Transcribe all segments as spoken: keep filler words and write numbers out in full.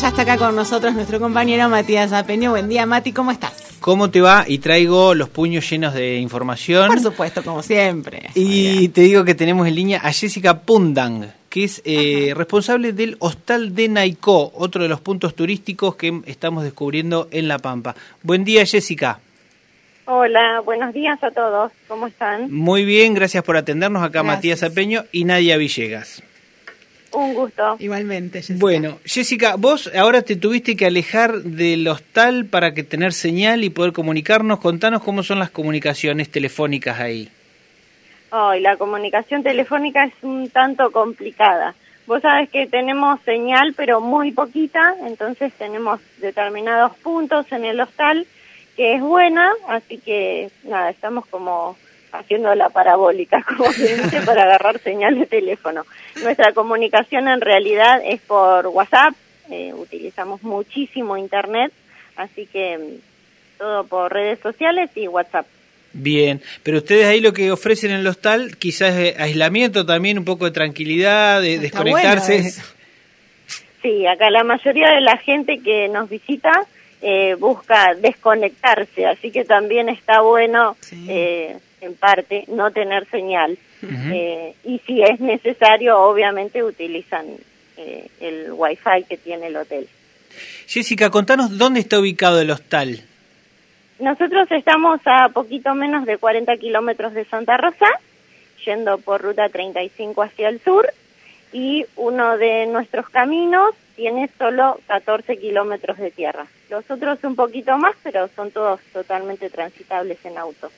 ya está acá con nosotros nuestro compañero Matías Apeño. Buen día, Mati, ¿cómo estás? ¿Cómo te va? Y traigo los puños llenos de información. Por supuesto, como siempre. Y te digo que tenemos en línea a Jessica Pundang, que es eh, responsable del Hostal de Naicó, otro de los puntos turísticos que estamos descubriendo en La Pampa. Buen día, Jessica. Hola, buenos días a todos. ¿Cómo están? Muy bien, gracias por atendernos. Acá Gracias. Matías Apeño y Nadia Villegas. Un gusto. Igualmente, Jessica. Bueno, Jessica, vos ahora te tuviste que alejar del hostal para que tener señal y poder comunicarnos. Contanos cómo son las comunicaciones telefónicas ahí. Hoy la comunicación telefónica es un tanto complicada. Vos sabés que tenemos señal, pero muy poquita, entonces tenemos determinados puntos en el hostal que es buena, así que nada, estamos como haciendo la parabólica, como se dice, para agarrar señal de teléfono. Nuestra comunicación en realidad es por WhatsApp, eh, utilizamos muchísimo internet, así que todo por redes sociales y WhatsApp. Bien, pero ustedes ahí lo que ofrecen en el hostal quizás es aislamiento también, un poco de tranquilidad, de Está desconectarse. bueno eso. Sí, acá la mayoría de la gente que nos visita eh, busca desconectarse, así que también está bueno, Sí. eh, en parte, no tener señal. Uh-huh. eh, y si es necesario, obviamente utilizan eh, el wifi que tiene el hotel. Jessica, contanos dónde está ubicado el hostal. Nosotros estamos a poquito menos de cuarenta kilómetros de Santa Rosa, yendo por ruta treinta y cinco hacia el sur, y uno de nuestros caminos tiene solo catorce kilómetros de tierra. Los otros un poquito más, pero son todos totalmente transitables en auto.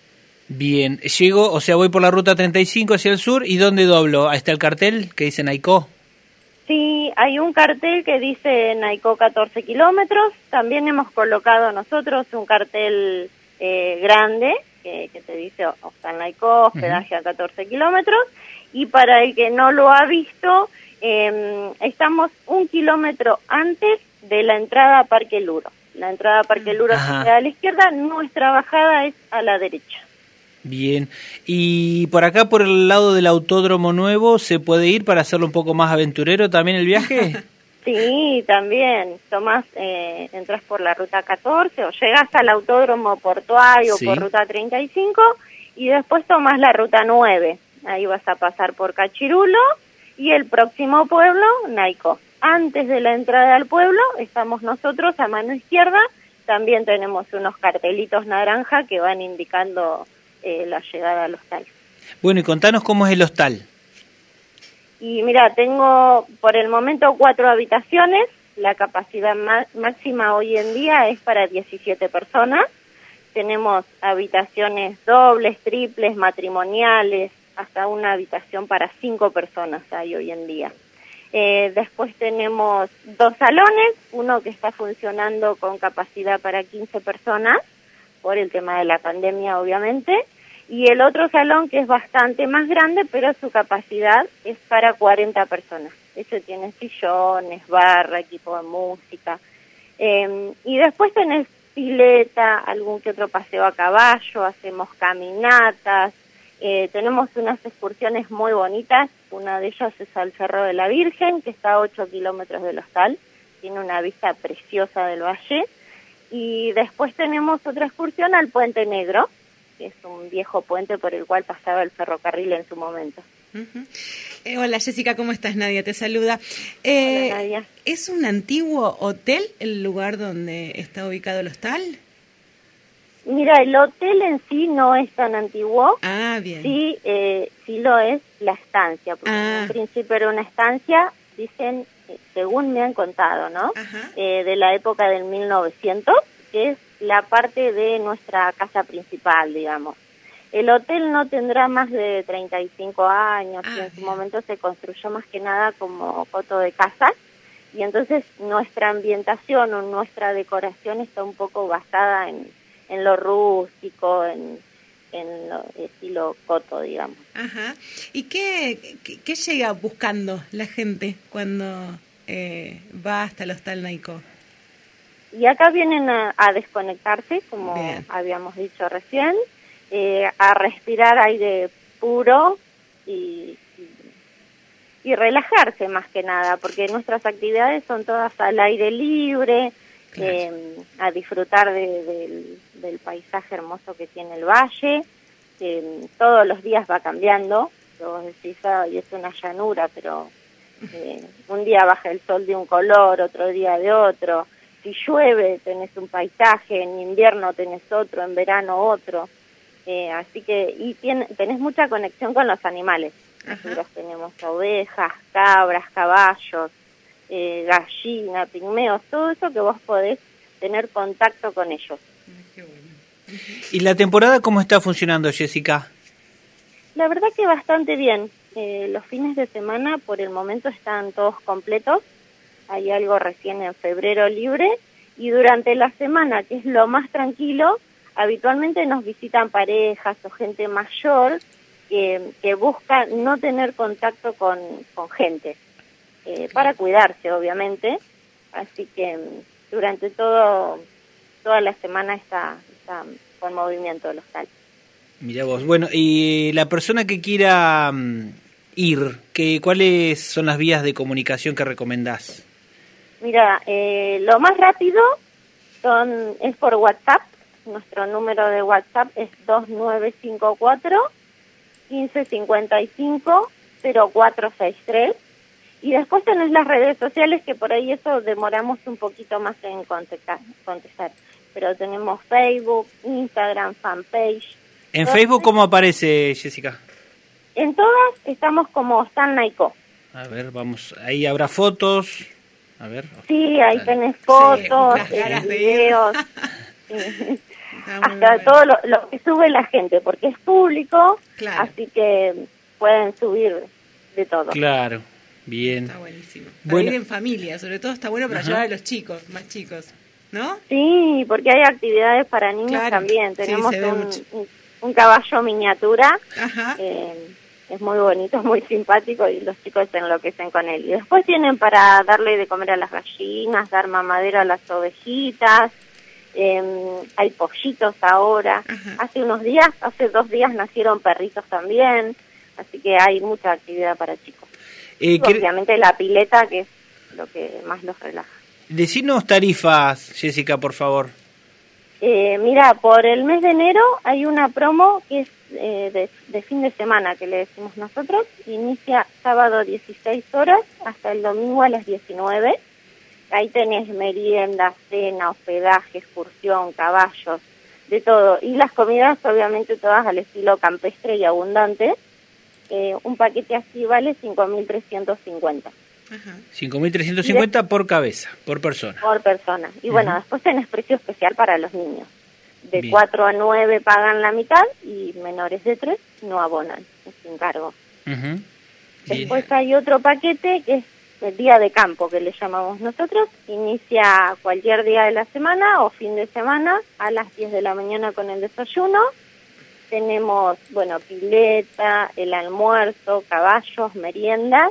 Bien, llego, o sea, voy por la ruta treinta y cinco hacia el sur, ¿y dónde doblo? ¿Ahí está el cartel que dice Naicó? Sí, hay un cartel que dice Naicó catorce kilómetros. También hemos colocado nosotros un cartel eh, grande que, que te dice Hostal Naicó, hospedaje uh-huh. a catorce kilómetros. Y para el que no lo ha visto, eh, estamos un kilómetro antes de la entrada a Parque Luro. La entrada a Parque Luro Ajá. está a la izquierda, nuestra bajada es a la derecha. Bien, y por acá, por el lado del Autódromo Nuevo, ¿se puede ir para hacerlo un poco más aventurero también el viaje? Sí, también. Tomás, eh, entras por la ruta catorce o llegas al Autódromo Portuario Sí. por ruta treinta y cinco y después tomás la ruta nueve. Ahí vas a pasar por Cachirulo y el próximo pueblo, Naicó. Antes de la entrada al pueblo estamos nosotros a mano izquierda. También tenemos unos cartelitos naranja que van indicando Eh, la llegada al hostal. Bueno, y contanos cómo es el hostal. Y mira, tengo por el momento cuatro habitaciones, la capacidad má- máxima hoy en día es para diecisiete personas, tenemos habitaciones dobles, triples, matrimoniales, hasta una habitación para cinco personas hay hoy en día. Eh, después tenemos dos salones, uno que está funcionando con capacidad para quince personas, por el tema de la pandemia obviamente, y el otro salón que es bastante más grande, pero su capacidad es para cuarenta personas. Ese tiene sillones, barra, equipo de música, eh, y después tenés pileta, algún que otro paseo a caballo, hacemos caminatas, eh, tenemos unas excursiones muy bonitas, una de ellas es al Cerro de la Virgen, que está a ocho kilómetros del hostal, tiene una vista preciosa del valle. Y después tenemos otra excursión al Puente Negro, que es un viejo puente por el cual pasaba el ferrocarril en su momento. Uh-huh. Eh, hola Jessica, ¿cómo estás? Nadia te saluda. Eh, Hola, Nadia. ¿Es un antiguo hotel el lugar donde está ubicado el hostal? Mira, el hotel en sí no es tan antiguo. Ah, bien. Sí, eh, sí lo es la estancia, porque Ah. en principio era una estancia, dicen, eh, según me han contado, ¿no? Ajá. Eh, de la época del mil novecientos, que es la parte de nuestra casa principal, digamos. El hotel no tendrá más de treinta y cinco años, Ah, y en su bien. momento se construyó más que nada como coto de casas, y entonces nuestra ambientación o nuestra decoración está un poco basada en, en lo rústico, en, en lo estilo coto, digamos. Ajá. ¿Y qué, qué, qué llega buscando la gente cuando eh, va hasta el hostal Naicó? Y acá vienen a, a desconectarse, como Bien. habíamos dicho recién, eh, a respirar aire puro y, y y relajarse más que nada, porque nuestras actividades son todas al aire libre, claro. eh, a disfrutar de, de, del paisaje hermoso que tiene el valle, eh, todos los días va cambiando, vos decís, y es una llanura, pero eh, un día baja el sol de un color, otro día de otro, si llueve tenés un paisaje, en invierno tenés otro, en verano otro, eh, así que, y tiene, tenés mucha conexión con los animales. Nosotros tenemos ovejas, cabras, caballos, eh, gallina, pigmeos, todo eso que vos podés tener contacto con ellos. Qué bueno. ¿Y la temporada cómo está funcionando, Jessica? La verdad que bastante bien. Eh, los fines de semana por el momento están todos completos. Hay algo recién en febrero libre. Y durante la semana, que es lo más tranquilo, habitualmente nos visitan parejas o gente mayor que, que busca no tener contacto con, con gente, eh, para cuidarse, obviamente. Así que durante todo toda la semana está, está con movimiento el hostal. Mirá vos. Bueno, y la persona que quiera um, ir, ¿qué, ¿cuáles son las vías de comunicación que recomendás? Mira, eh, lo más rápido son es por WhatsApp. Nuestro número de WhatsApp es dos nueve cinco cuatro, uno cinco cinco cinco, cero cuatro seis tres. Y después tenés las redes sociales, que por ahí eso demoramos un poquito más en contestar. contestar. Pero tenemos Facebook, Instagram, fanpage. ¿En Entonces, Facebook cómo aparece, Jessica? En todas estamos como Hostal Naico. A ver, vamos, ahí habrá fotos. A ver. Sí, ahí tenés fotos, Sí, eh, videos. Sí. Hasta bueno. todo lo, lo que sube la gente, porque es público, Claro. así que pueden subir de todo. Claro, bien. Está buenísimo. Para Bueno. ir en familia, sobre todo está bueno para Ajá. llevar a los chicos, más chicos, ¿no? Sí, porque hay actividades para niños Claro. también. Sí, Tenemos se ve un, mucho. un, un caballo miniatura, Ajá. eh, es muy bonito, es muy simpático y los chicos se enloquecen con él. Y después tienen para darle de comer a las gallinas, dar mamadera a las ovejitas, eh, hay pollitos ahora. Ajá. Hace unos días, hace dos días nacieron perritos también, así que hay mucha actividad para chicos. Eh, Y ¿qué- obviamente la pileta, que es lo que más los relaja. Decinos tarifas, Jessica, por favor. Eh, mira, por el mes de enero hay una promo que es eh, de, de fin de semana, que le decimos nosotros. Inicia sábado dieciséis horas hasta el domingo a las diecinueve. Ahí tenés merienda, cena, hospedaje, excursión, caballos, de todo. Y las comidas, obviamente, todas al estilo campestre y abundante. Eh, un paquete así vale cinco mil trescientos cincuenta. Ajá. cinco mil trescientos cincuenta por cabeza, por persona. Por persona. Y bueno, Ujú. después tenés precio especial para los niños. De Bien. cuatro a nueve pagan la mitad y menores de tres no abonan, es sin cargo. Ujú. Bien. Después hay otro paquete que es el día de campo, que le llamamos nosotros. Inicia cualquier día de la semana o fin de semana a las diez de la mañana con el desayuno. Tenemos, bueno, pileta, el almuerzo, caballos, meriendas.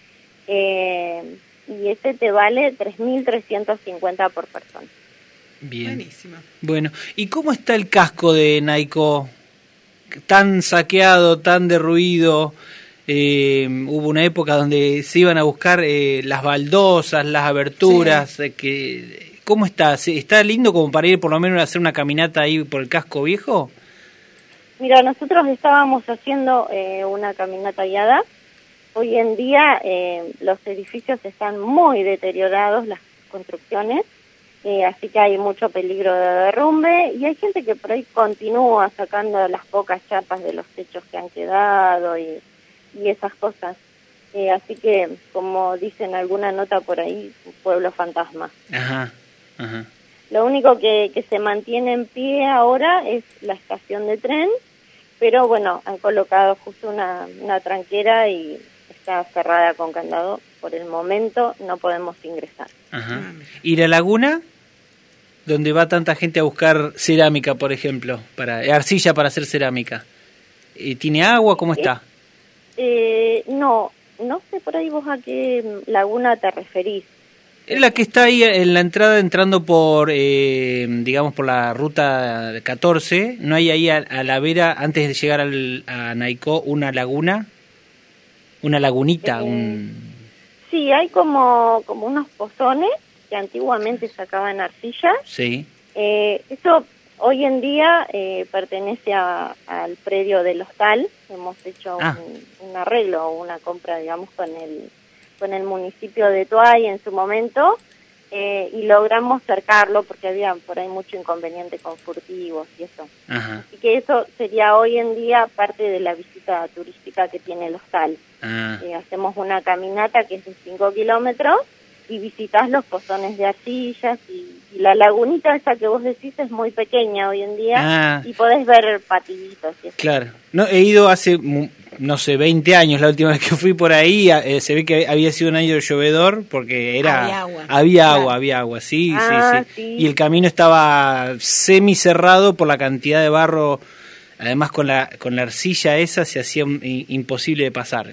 Eh, y ese te vale tres mil trescientos cincuenta por persona. Bien. Buenísimo. Bueno, ¿y cómo está el casco de Naico? Tan saqueado, tan derruido. Eh, hubo una época donde se iban a buscar eh, las baldosas, las aberturas. eh, que, ¿Cómo está? ¿Se- ¿Está lindo como para ir por lo menos a hacer una caminata ahí por el casco viejo? Mira, nosotros estábamos haciendo eh, una caminata guiada. Hoy en día eh, los edificios están muy deteriorados, las construcciones, eh, así que hay mucho peligro de derrumbe y hay gente que por ahí continúa sacando las pocas chapas de los techos que han quedado y, y esas cosas. Eh, así que, como dicen alguna nota por ahí, un pueblo fantasma. Ajá, ajá. Lo único que, que se mantiene en pie ahora es la estación de tren, pero bueno, han colocado justo una, una tranquera y está cerrada con candado. Por el momento no podemos ingresar. Ajá. Ah, mira. ¿Y la laguna? Donde va tanta gente a buscar cerámica, por ejemplo, para arcilla para hacer cerámica. Eh, ¿Tiene agua? ¿Cómo está? Eh, no, no sé por ahí vos a qué laguna te referís. Es la que está ahí en la entrada entrando por, eh, digamos, por la ruta catorce. ¿No hay ahí a, a la vera, antes de llegar al, a Naico, una laguna? una lagunita, Eh, un... Sí, hay como, como unos pozones que antiguamente sacaban arcilla. Sí. Eh, eso hoy en día eh, pertenece a, al predio del hostal. Hemos hecho Ah. un, un arreglo o una compra, digamos, con el, con el municipio de Toay en su momento. Eh, y logramos cercarlo porque había por ahí mucho inconveniente con furtivos y eso. Ajá. Así que eso sería hoy en día parte de la visita turística que tiene el hostal. Ah. Eh, hacemos una caminata que es de cinco kilómetros y visitas los pozones de arcillas y, y la lagunita esa que vos decís es muy pequeña hoy en día Ah. y podés ver patillitos y eso. Claro. No, he ido hace, mu- no sé, veinte años la última vez que fui por ahí. eh, se ve que había sido un año llovedor porque era... Había agua. Había Claro. agua, había agua, sí, Ah, sí, sí, sí. Y el camino estaba semi cerrado por la cantidad de barro. Además con la con la arcilla esa se hacía un- i- imposible de pasar.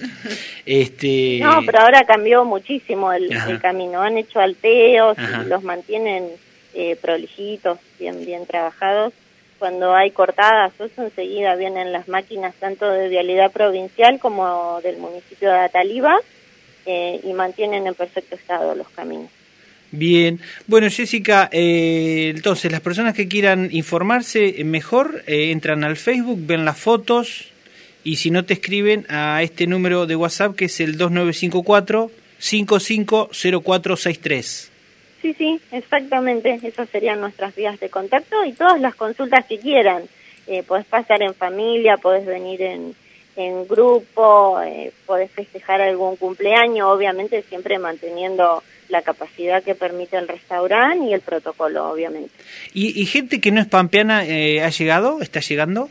Este No, pero ahora cambió muchísimo el, Ajá. el camino. Han hecho alteos Ajá. y los mantienen eh, prolijitos, bien bien trabajados. Cuando hay cortadas, eso enseguida vienen las máquinas tanto de Vialidad Provincial como del municipio de Ataliba eh, y mantienen en perfecto estado los caminos. Bien, bueno Jessica, eh, entonces las personas que quieran informarse eh, mejor eh, entran al Facebook, ven las fotos y si no te escriben a este número de WhatsApp que es el dos nueve cinco cuatro, cinco cinco cero cuatro seis tres. Sí, sí, exactamente. Esas serían nuestras vías de contacto y todas las consultas que quieran. Eh, podés pasar en familia, podés venir en, en grupo, eh, podés festejar algún cumpleaños, obviamente siempre manteniendo la capacidad que permite el restaurante y el protocolo, obviamente. ¿Y, y gente que no es pampeana eh, ha llegado? ¿Está llegando?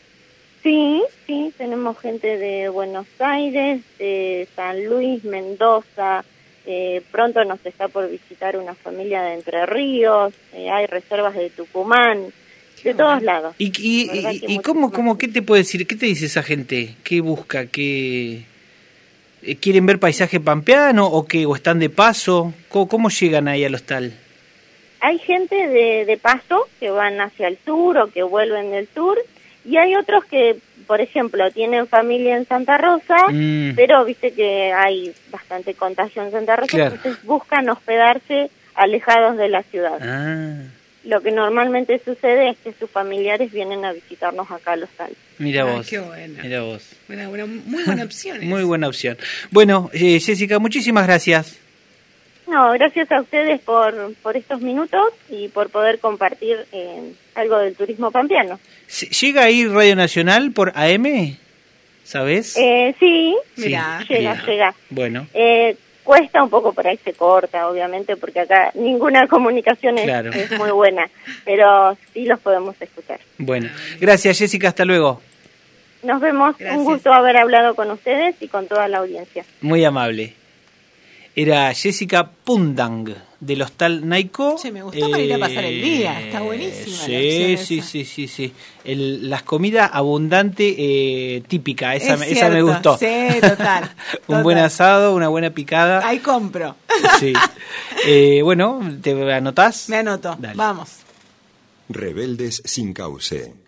Sí, sí, tenemos gente de Buenos Aires, de San Luis, Mendoza. Eh, pronto nos está por visitar una familia de Entre Ríos, eh, hay reservas de Tucumán, de todos lados. ¿Y, y, La verdad y, que y cómo, muchísimas cómo, qué te puede decir? ¿Qué te dice esa gente? ¿Qué busca? ¿Qué eh, quieren ver paisaje pampeano o qué? ¿O están de paso? ¿Cómo, cómo llegan ahí al hostal? Hay gente de, de paso que van hacia el sur o que vuelven del sur y hay otros que, por ejemplo, tienen familia en Santa Rosa, Mm. pero viste que hay bastante contagio en Santa Rosa, Claro. entonces buscan hospedarse alejados de la ciudad. Ah, Lo que normalmente sucede es que sus familiares vienen a visitarnos acá al hostal. mira Ah, vos. qué bueno. Mira vos. Buena, buena, muy buena opción. Muy buena opción. Bueno, eh, Jessica, muchísimas gracias. No, gracias a ustedes por, por estos minutos y por poder compartir eh, algo del turismo pampeano. Se- ¿Llega ahí Radio Nacional por A M? ¿Sabes? Eh, sí, Sí, Mirá. llega, bien. llega. Bueno, Eh, cuesta un poco, por ahí se corta, obviamente, porque acá ninguna comunicación es, Claro. es muy buena, pero sí los podemos escuchar. bueno. Gracias, Jessica. Hasta luego. Nos vemos, Gracias. un gusto haber hablado con ustedes y con toda la audiencia. Muy amable. Era Jessica Pundang, del Hostal Naico. Che, me gustó para ir a pasar el día, está buenísima la Sí, opción sí, esa. sí, sí, sí. El, las comidas abundante, eh, típica, esa, Es me- esa me cierto, gustó. sí, total, Un total. buen asado, una buena picada. Ahí compro. Sí. Eh, bueno, ¿te anotás? Me anoto. Dale. Vamos. Rebeldes sin cauce.